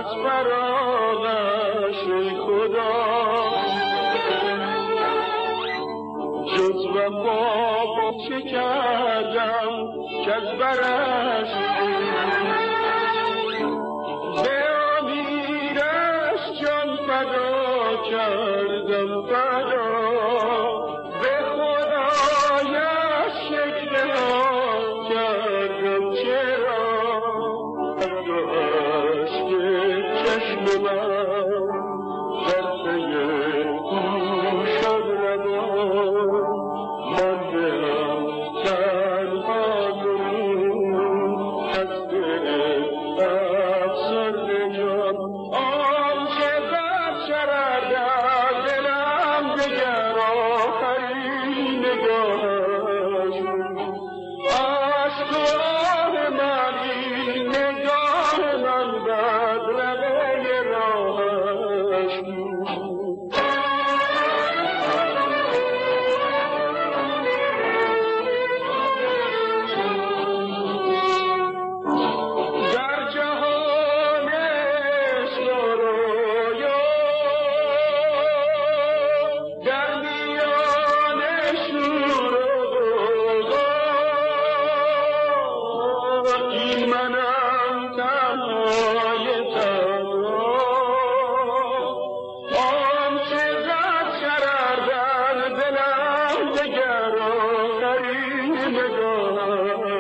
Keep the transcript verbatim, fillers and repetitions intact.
فراغش ای خدا جز وفا چه کردم که از برش به امیرش جان فدا کردم فدا به خدایش شکل ها کردم چرا عشق چشم من در پی او شد روان ماندم تنها برون از دل افسردگان آنچه بر شرردم دلم دگر آخرین نگاهش عشق و آه من این نگاه من بدرقه راهش در جهان عشق و رویا در میان شور و غوغا این منم تنهای تنها آنچه زد شرردن دلم دگر آخرین نگاه